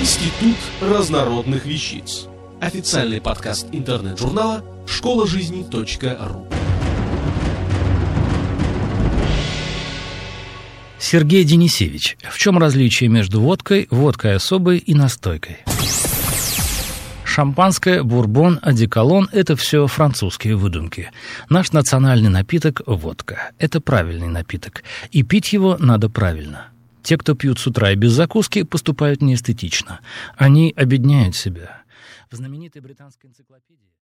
Институт разнородных вещиц. Официальный подкаст интернет-журнала школажизни.ру. Сергей Денисевич. В чем различие между водкой особой и настойкой? Шампанское, бурбон, одеколон – это все французские выдумки. Наш национальный напиток – водка. Это правильный напиток. И пить его надо правильно. Те, кто пьют с утра и без закуски, поступают неэстетично. Они обедняют себя. В знаменитой британской энциклопедии